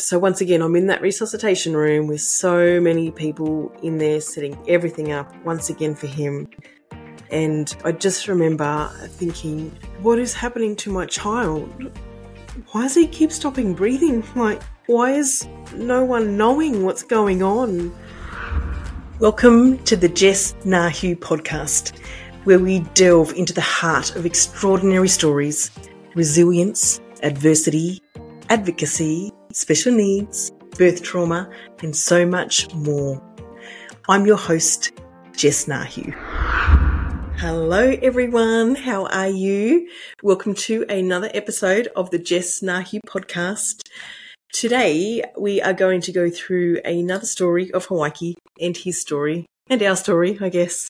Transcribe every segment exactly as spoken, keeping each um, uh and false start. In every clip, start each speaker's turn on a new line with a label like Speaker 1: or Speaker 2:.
Speaker 1: so once again, I'm in that resuscitation room with so many people in there setting everything up once again for him. And I just remember thinking, what is happening to my child? Why does he keep stopping breathing? Like, why is no one knowing what's going on? Welcome to the Jess Nahu podcast, where we delve into the heart of extraordinary stories, resilience, adversity, advocacy, special needs, birth trauma, and so much more. I'm your host, Jess Nahu. Hello everyone, how are you? Welcome to another episode of the Jess Nahu podcast. Today we are going to go through another story of Hawaiki and his story, and our story, I guess.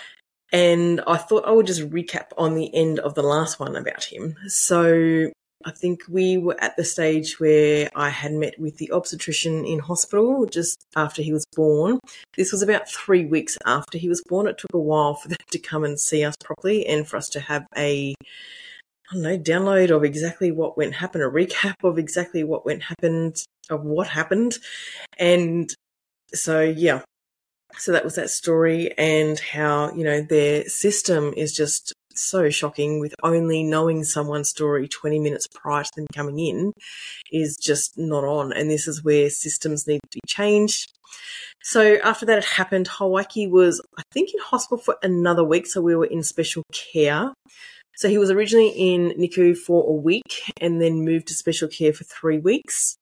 Speaker 1: And I thought I would just recap on the end of the last one about him. So I think we were at the stage where I had met with the obstetrician in hospital just after he was born. This was about three weeks after he was born. It took a while for them to come and see us properly and for us to have a, I don't know, download of exactly what went happen, a recap of exactly what went happened, of what happened. And so, yeah, so that was that story, and how, you know, their system is just so shocking, with only knowing someone's story twenty minutes prior to them coming in is just not on. And this is where systems need to be changed. So after that had happened, Hawaiki was, I think, in hospital for another week. So we were in special care. So he was originally in N I C U for a week and then moved to special care for three weeks.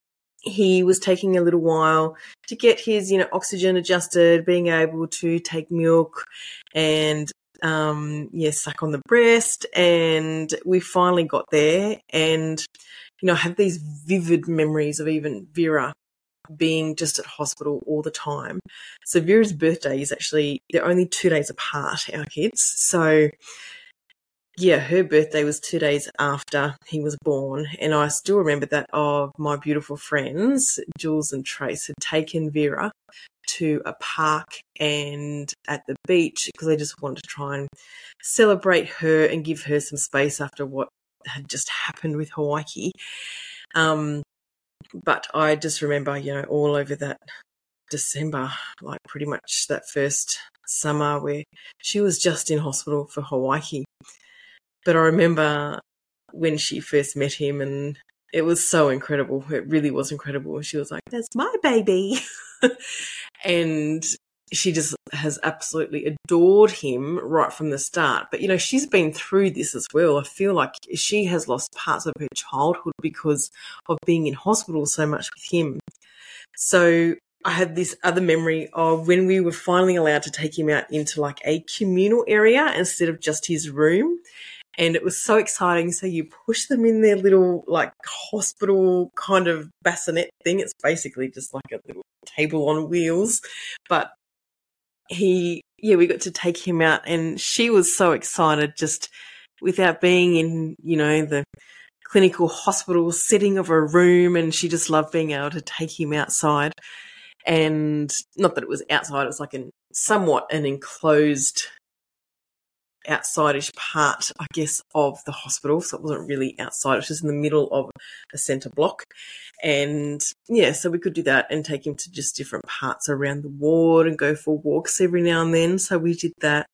Speaker 1: He was taking a little while to get his, you know, oxygen adjusted, being able to take milk and um yeah suck on the breast, and we finally got there. And you know, I have these vivid memories of even Vera being just at hospital all the time. So Vera's birthday is actually, they're only two days apart, our kids. So yeah, her birthday was two days after he was born, and I still remember that of my beautiful friends Jules and Trace had taken Vera to a park and at the beach because they just wanted to try and celebrate her and give her some space after what had just happened with Hawaiki. Um, but I just remember, you know, all over that December, like pretty much that first summer where she was just in hospital for Hawaiki. But I remember when she first met him, and it was so incredible. It really was incredible. She was like, "That's my baby." And she just has absolutely adored him right from the start. But, you know, she's been through this as well. I feel like she has lost parts of her childhood because of being in hospital so much with him. So I had this other memory of when we were finally allowed to take him out into like a communal area instead of just his room. And it was so exciting. So you push them in their little like hospital kind of bassinet thing. It's basically just like a little table on wheels. But he, yeah, we got to take him out, and she was so excited just without being in, you know, the clinical hospital setting of a room. And she just loved being able to take him outside. And not that it was outside, it was like an somewhat an enclosed outside-ish part, I guess, of the hospital. So it wasn't really outside. It was just in the middle of a centre block. And, yeah, so we could do that and take him to just different parts around the ward and go for walks every now and then. So we did that.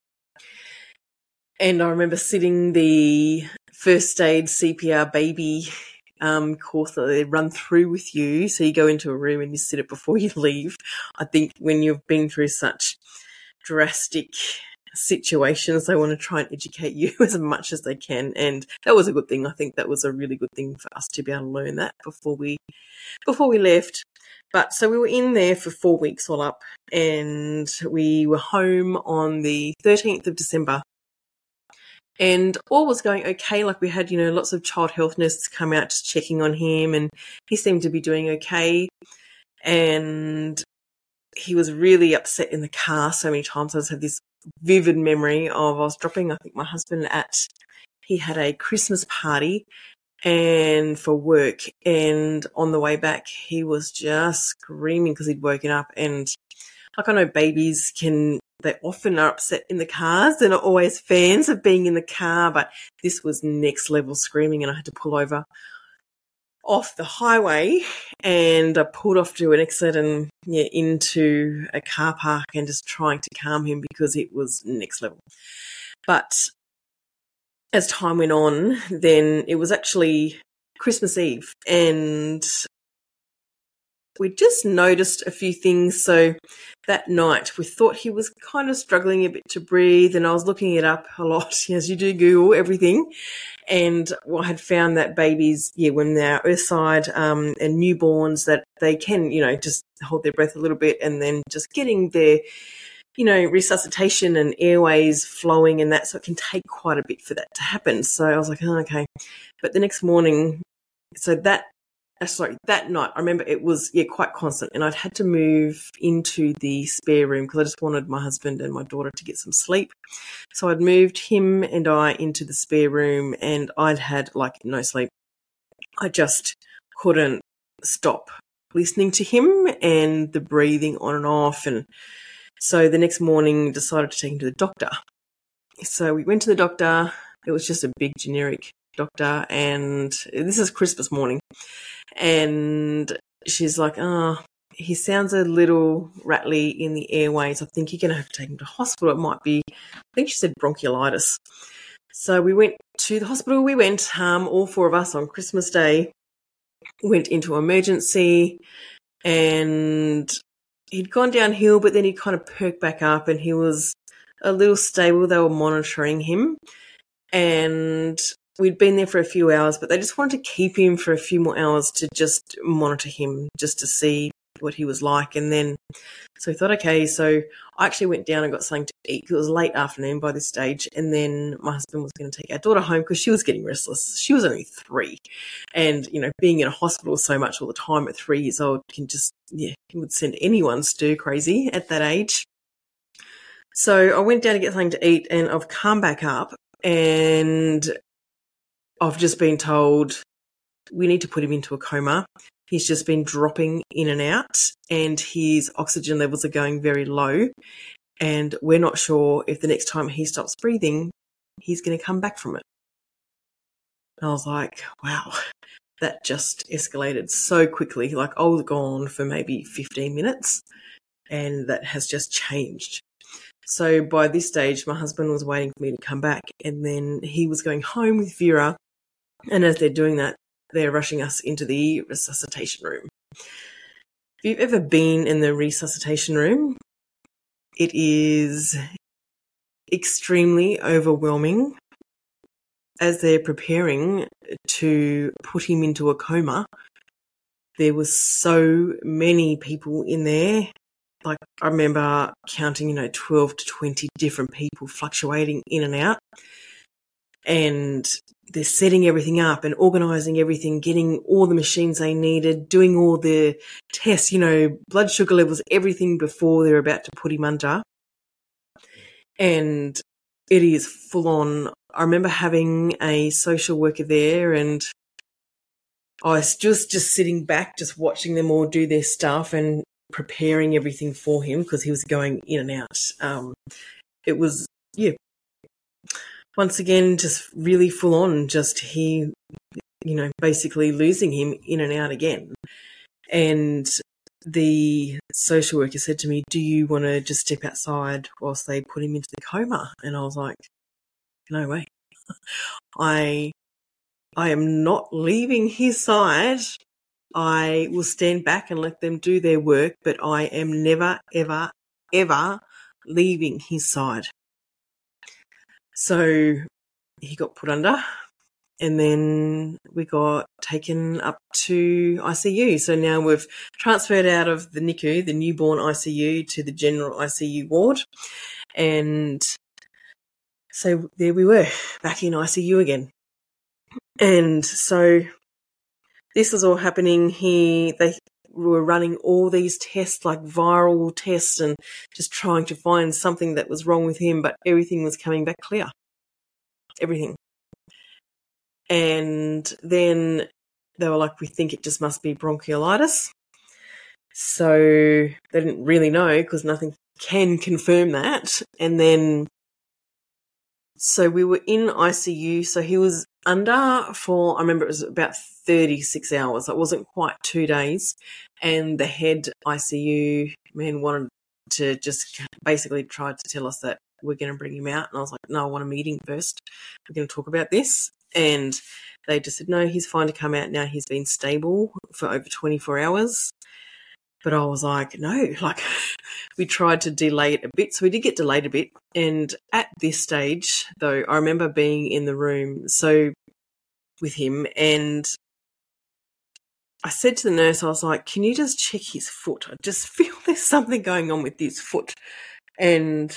Speaker 1: And I remember sitting the first aid C P R baby um, course that they run through with you. So you go into a room and you sit it before you leave. I think when you've been through such drastic situations, they want to try and educate you as much as they can, and that was a good thing. I think that was a really good thing for us to be able to learn that before we before we left. But so we were in there for four weeks all up, and we were home on the thirteenth of December, and all was going okay. Like, we had, you know, lots of child health nurses come out just checking on him, and he seemed to be doing okay. And he was really upset in the car so many times. I just had this vivid memory of, I was dropping, I think, my husband at, he had a Christmas party and for work, and on the way back he was just screaming because he'd woken up. And like, I know babies can, they often are upset in the cars. They're not always fans of being in the car, but this was next level screaming, and I had to pull over off the highway and I pulled off to an exit and yeah, into a car park and just trying to calm him because it was next level. But as time went on, then it was actually Christmas Eve, and we just noticed a few things. So that night we thought he was kind of struggling a bit to breathe, and I was looking it up a lot, as you do, Google everything. And I had found that babies, yeah, when they're earthside um, and newborns, that they can, you know, just hold their breath a little bit, and then just getting their, you know, resuscitation and airways flowing and that. So it can take quite a bit for that to happen. So I was like, oh, okay. But the next morning, so that, uh, sorry, that night, I remember it was, yeah, quite constant. And I'd had to move into the spare room because I just wanted my husband and my daughter to get some sleep. So I'd moved him and I into the spare room, and I'd had like no sleep. I just couldn't stop listening to him and the breathing on and off. And so the next morning decided to take him to the doctor. So we went to the doctor. It was just a big generic doctor, and this is Christmas morning. And she's like, oh, he sounds a little rattly in the airways. I think you're going to have to take him to hospital. It might be, I think she said bronchiolitis. So we went to the hospital. We went, um, all four of us on Christmas Day, went into emergency, and he'd gone downhill, but then he kind of perked back up and he was a little stable. They were monitoring him, and we'd been there for a few hours, but they just wanted to keep him for a few more hours to just monitor him, just to see what he was like. And then, so we thought, okay, so I actually went down and got something to eat. It was late afternoon by this stage. And then my husband was going to take our daughter home because she was getting restless. She was only three. And, you know, being in a hospital so much all the time at three years old can just, yeah, it would send anyone stir crazy at that age. So I went down to get something to eat, and I've come back up and I've just been told we need to put him into a coma. He's just been dropping in and out, and his oxygen levels are going very low, and we're not sure if the next time he stops breathing, he's going to come back from it. And I was like, wow, that just escalated so quickly. Like, I was gone for maybe fifteen minutes, and that has just changed. So by this stage, my husband was waiting for me to come back, and then he was going home with Vera, and as they're doing that, they're rushing us into the resuscitation room. If you've ever been in the resuscitation room, it is extremely overwhelming. As they're preparing to put him into a coma, there was so many people in there. Like, I remember counting, you know, twelve to twenty different people fluctuating in and out. And they're setting everything up and organising everything, getting all the machines they needed, doing all the tests, you know, blood sugar levels, everything before they're about to put him under. And it is full on. I remember having a social worker there, and I was just, just sitting back, just watching them all do their stuff and preparing everything for him because he was going in and out. Um, it was, yeah, once again, just really full on, just he, you know, basically losing him in and out again. And the social worker said to me, do you want to just step outside whilst they put him into the coma? And I was like, no way. I, I am not leaving his side. I will stand back and let them do their work, but I am never, ever, ever leaving his side. So he got put under, and then we got taken up to I C U. So now we've transferred out of the N I C U, the newborn I C U, to the general I C U ward. And so there we were, back in I C U again. And so this was all happening. He, they were running all these tests, like viral tests, and just trying to find something that was wrong with him, but everything was coming back clear. Everything. And then they were like, we think it just must be bronchiolitis. So they didn't really know because nothing can confirm that. And then, so we were in I C U. So he was under for, I remember it was about thirty-six hours. It wasn't quite two days. And the head I C U man wanted to just basically tried to tell us that we're going to bring him out. And I was like, no, I want a meeting first. We're going to talk about this. And they just said, no, he's fine to come out now. He's been stable for over twenty-four hours. But I was like, no, like we tried to delay it a bit. So we did get delayed a bit. And at this stage, though, I remember being in the room so with him, and I said to the nurse, I was like, can you just check his foot? I just feel there's something going on with his foot. And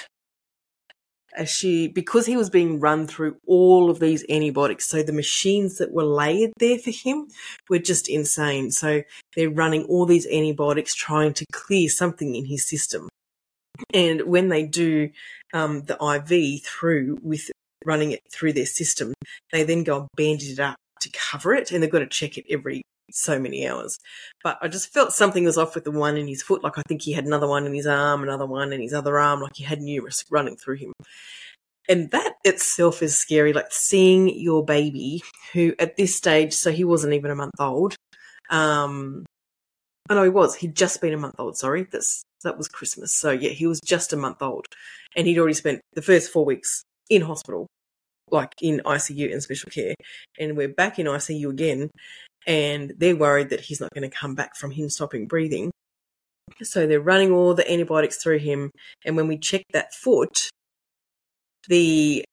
Speaker 1: as she, because he was being run through all of these antibiotics, so the machines that were laid there for him were just insane. So they're running all these antibiotics trying to clear something in his system. And when they do um, the I V through with running it through their system, they then go and bandage it up to cover it, and they've got to check it every so many hours. But I just felt something was off with the one in his foot. Like I think he had another one in his arm, another one in his other arm, like he had numerous running through him. And that itself is scary, like seeing your baby who at this stage, so he wasn't even a month old. Um, oh no, he was. He'd just been a month old, sorry. That's, that was Christmas. So yeah, he was just a month old. And he'd already spent the first four weeks in hospital, like in I C U and special care. And we're back in I C U again. And they're worried that he's not going to come back from him stopping breathing. So they're running all the antibiotics through him. And when we checked that foot, the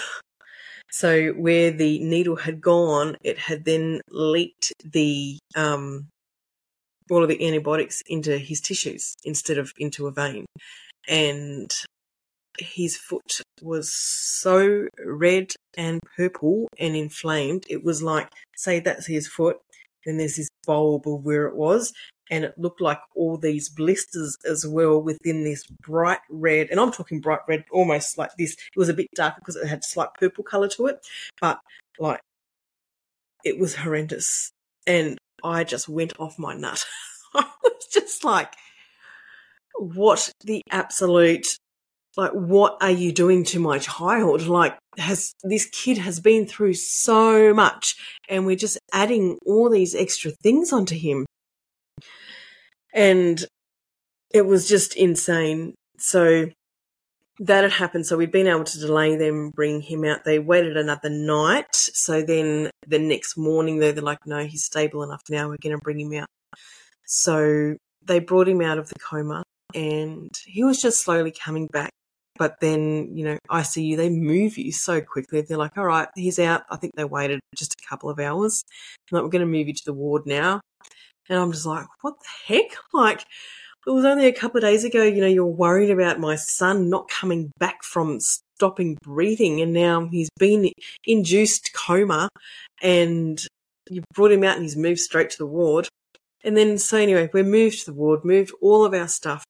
Speaker 1: so where the needle had gone, it had then leaked the um, all of the antibiotics into his tissues instead of into a vein. And his foot was so red and purple and inflamed. It was like, say that's his foot, then there's this bulb of where it was, and it looked like all these blisters as well within this bright red, and I'm talking bright red, almost like this. It was a bit darker because it had slight purple colour to it, but like it was horrendous. And I just went off my nut. I was just like, what the absolute... Like, what are you doing to my child? Like, has this kid has been through so much, and we're just adding all these extra things onto him. And it was just insane. So that had happened. So we'd been able to delay them bringing him out. They waited another night. So then the next morning, they're like, no, he's stable enough now. We're going to bring him out. So they brought him out of the coma, and he was just slowly coming back. But then, you know, I C U, they move you so quickly. They're like, all right, he's out. I think they waited just a couple of hours. Like, we're going to move you to the ward now. And I'm just like, what the heck? Like, it was only a couple of days ago, you know, you're worried about my son not coming back from stopping breathing. And now he's been induced coma, and you brought him out and he's moved straight to the ward. And then, so anyway, we moved to the ward, moved all of our stuff.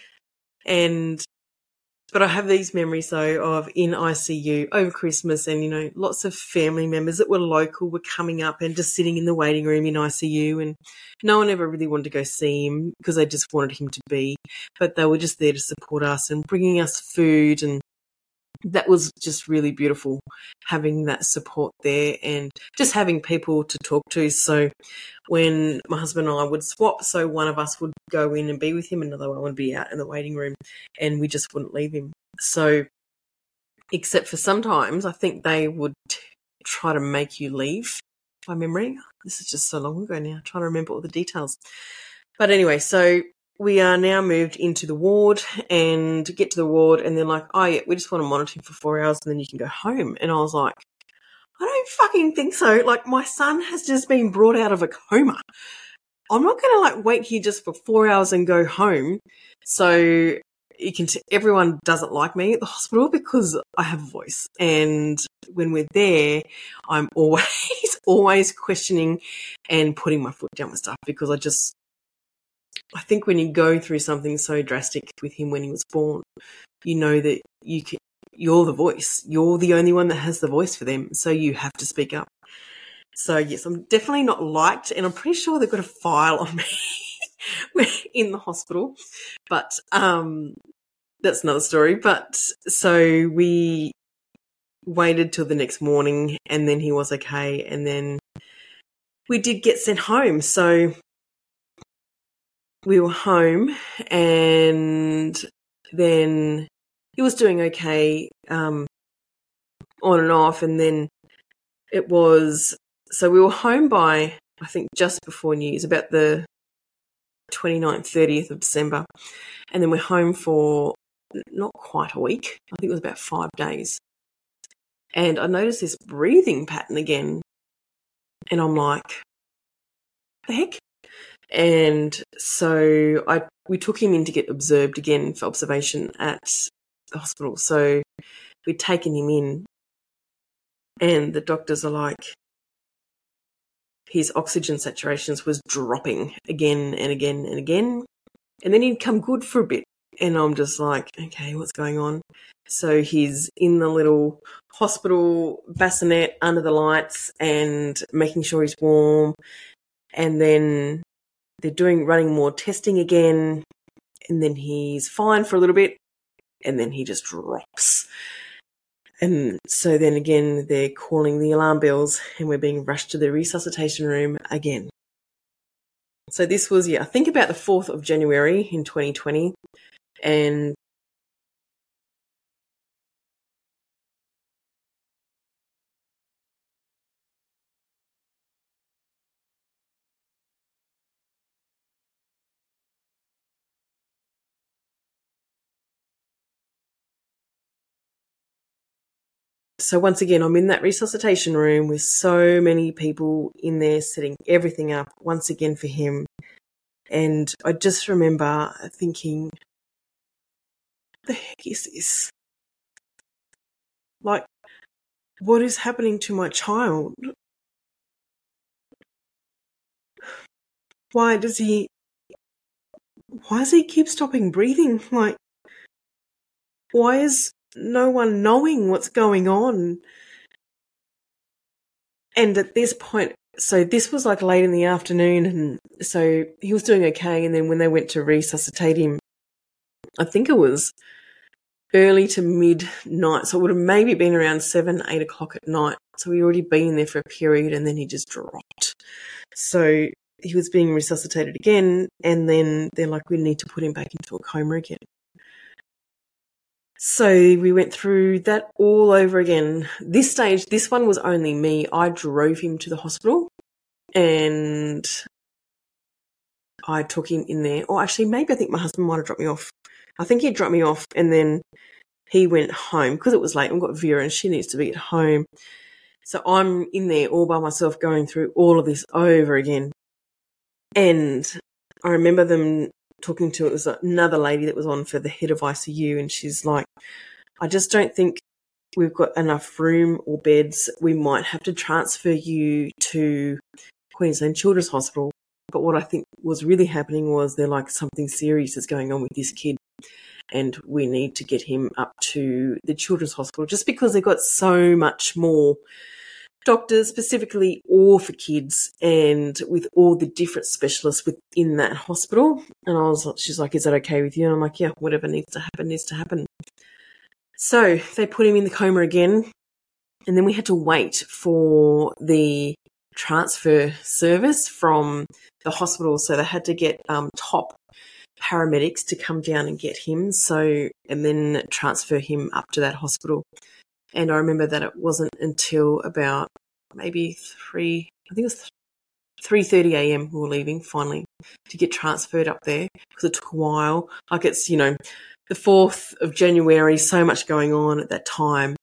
Speaker 1: And But I have these memories, though, of in I C U over Christmas, and, you know, lots of family members that were local were coming up and just sitting in the waiting room in I C U, and no one ever really wanted to go see him because they just wanted him to be. But they were just there to support us and bringing us food, and that was just really beautiful, having that support there and just having people to talk to. So when my husband and I would swap, so one of us would go in and be with him, another one would be out in the waiting room, and we just wouldn't leave him. So except for sometimes I think they would t- try to make you leave, by memory. This is just so long ago now, trying to remember all the details. But anyway, so we are now moved into the ward, and get to the ward, and they're like, oh yeah, we just want to monitor him for four hours and then you can go home. And I was like, I don't fucking think so. Like, my son has just been brought out of a coma. I'm not going to like wait here just for four hours and go home. So you can t- everyone doesn't like me at the hospital because I have a voice. And when we're there, I'm always, always questioning and putting my foot down with stuff, because I just, I think when you go through something so drastic with him when he was born, you know that you can, you're the voice. You're the only one that has the voice for them, so you have to speak up. So, yes, I'm definitely not liked, and I'm pretty sure they've got a file on me in the hospital. But um, that's another story. But so we waited till the next morning, and then he was okay, and then we did get sent home. So we were home, and then he was doing okay, um, on and off, and then it was, so we were home by, I think, just before New Year's, about the twenty-ninth, thirtieth of December, and then we're home for not quite a week. I think it was about five days. And I noticed this breathing pattern again, and I'm like, the heck? And so I we took him in to get observed again for observation at the hospital. So we'd taken him in, and the doctors are like, his oxygen saturations was dropping again and again and again. And then he'd come good for a bit. And I'm just like, okay, what's going on? So he's in the little hospital bassinet under the lights and making sure he's warm. And then they're doing running more testing again. And then he's fine for a little bit. And then he just drops. And so then again, they're calling the alarm bells, and we're being rushed to the resuscitation room again. So this was, yeah, I think about the fourth of January in twenty twenty. And so once again, I'm in that resuscitation room with so many people in there setting everything up once again for him. And I just remember thinking, what the heck is this? Like, what is happening to my child? Why does he, why does he keep stopping breathing? Like, why is no one knowing what's going on? And at this point, so this was like late in the afternoon, and so he was doing okay. And then when they went to resuscitate him, I think it was early to midnight. So it would have maybe been around seven, eight o'clock at night. So he'd already been there for a period, and then he just dropped. So he was being resuscitated again, and then they're like, we need to put him back into a coma again. So we went through that all over again. This stage, this one was only me. I drove him to the hospital, and I took him in there. Or actually, maybe I think my husband might have dropped me off. I think he dropped me off, and then he went home because it was late. I've got Vera, and she needs to be at home. So I'm in there all by myself going through all of this over again. And I remember them talking to, it was another lady that was on for the head of I C U, and she's like, I just don't think we've got enough room or beds. We might have to transfer you to Queensland Children's Hospital. But what I think was really happening was they're like, something serious is going on with this kid, and we need to get him up to the Children's Hospital, just because they've got so much more doctors, specifically all for kids, and with all the different specialists within that hospital. And I was, she's like, is that okay with you? And I'm like, yeah, whatever needs to happen needs to happen. So they put him in the coma again, and then we had to wait for the transfer service from the hospital. So they had to get um, top paramedics to come down and get him, so and then transfer him up to that hospital. And I remember that it wasn't until about maybe three, I think it was three thirty a.m. we were leaving finally to get transferred up there, because it took a while. Like, it's, you know, the fourth of January, so much going on at that time.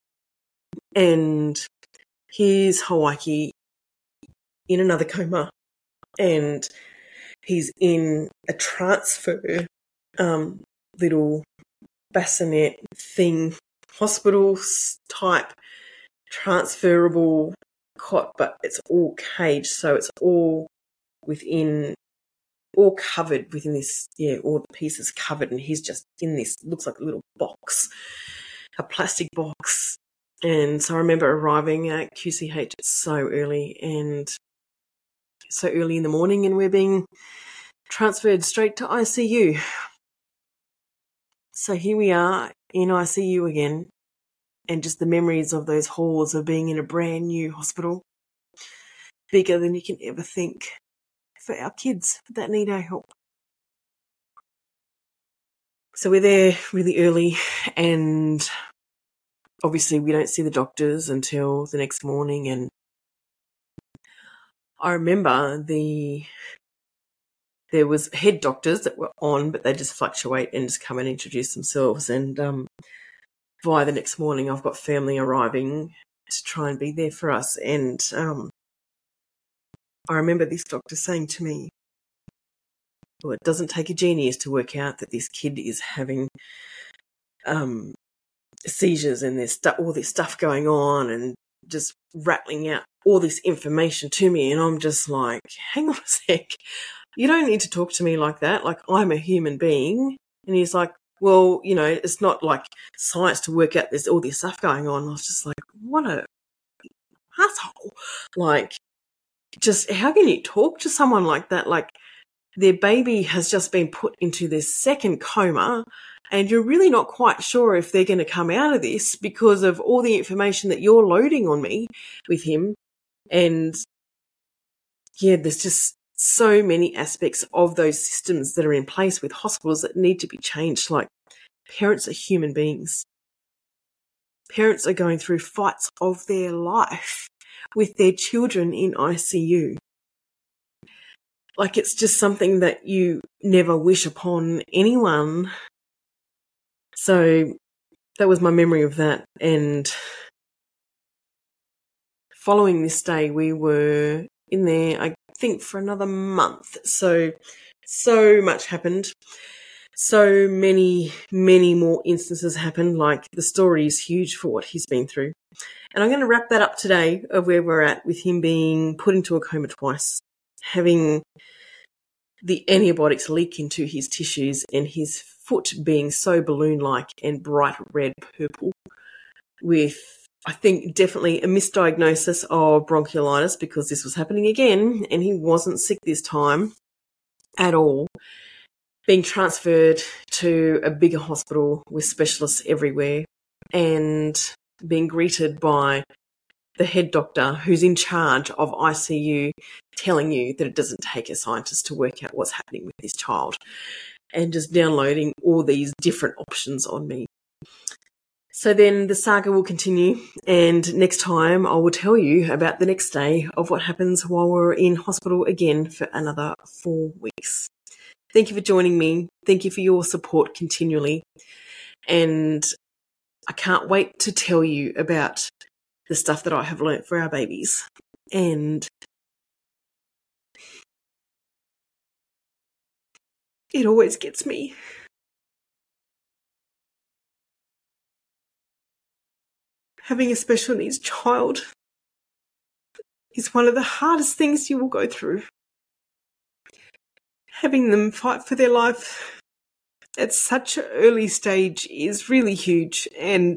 Speaker 1: And here's Hawaii in another coma, and he's in a transfer um, little bassinet thing, hospital type transferable cot, but it's all caged, so it's all within, all covered within this, yeah, all the pieces covered, and he's just in this, looks like a little box, a plastic box. And so I remember arriving at Q C H so early, and so early in the morning, and we're being transferred straight to I C U. So here we are in I C U again, and just the memories of those halls of being in a brand new hospital, bigger than you can ever think, for our kids that need our help. So we're there really early, and obviously we don't see the doctors until the next morning. And I remember the there was head doctors that were on, but they just fluctuate and just come and introduce themselves. And um, by the next morning, I've got family arriving to try and be there for us. And um, I remember this doctor saying to me, well, it doesn't take a genius to work out that this kid is having um, seizures and there's stu- all this stuff going on, and just rattling out all this information to me. And I'm just like, hang on a sec. You don't need to talk to me like that. Like, I'm a human being. And he's like, well, you know, it's not like science to work out there's all this stuff going on. I was just like, what a asshole. Like, just how can you talk to someone like that? Like, their baby has just been put into this second coma, and you're really not quite sure if they're going to come out of this because of all the information that you're loading on me with him. And yeah, there's just so many aspects of those systems that are in place with hospitals that need to be changed. Like, parents are human beings. Parents are going through fights of their life with their children in I C U. Like, it's just something that you never wish upon anyone. So that was my memory of that. And following this day, we were in there, I think, for another month. So, so much happened. So many, many more instances happened. Like, the story is huge for what he's been through. And I'm going to wrap that up today of where we're at with him being put into a coma twice, having the antibiotics leak into his tissues, and his foot being so balloon-like and bright red purple, with, I think, definitely a misdiagnosis of bronchiolitis, because this was happening again and he wasn't sick this time at all. Being transferred to a bigger hospital with specialists everywhere, and being greeted by the head doctor who's in charge of I C U telling you that it doesn't take a scientist to work out what's happening with this child, and just downloading all these different options on me. So then the saga will continue, and next time I will tell you about the next day of what happens while we're in hospital again for another four weeks. Thank you for joining me. Thank you for your support continually. And I can't wait to tell you about the stuff that I have learnt for our babies. And it always gets me. Having a special needs child is one of the hardest things you will go through. Having them fight for their life at such an early stage is really huge, and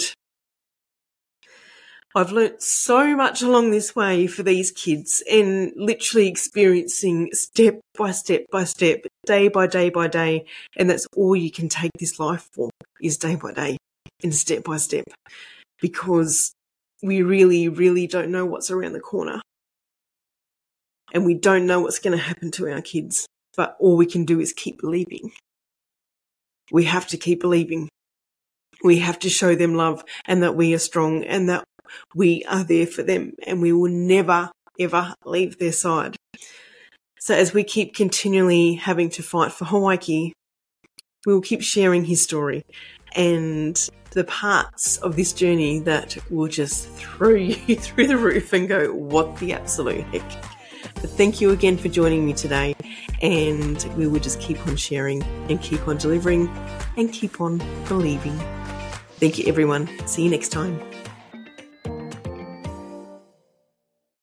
Speaker 1: I've learnt so much along this way for these kids, and literally experiencing step by step by step, day by day by day, and that's all you can take this life for, is day by day and step by step, because we really, really don't know what's around the corner, and we don't know what's going to happen to our kids, but all we can do is keep believing. We have to keep believing. We have to show them love, and that we are strong, and that we are there for them, and we will never, ever leave their side. So as we keep continually having to fight for Hawaii, we will keep sharing his story and the parts of this journey that will just throw you through the roof and go, what the absolute heck? But thank you again for joining me today, and we will just keep on sharing and keep on delivering and keep on believing. Thank you, everyone. See you next time.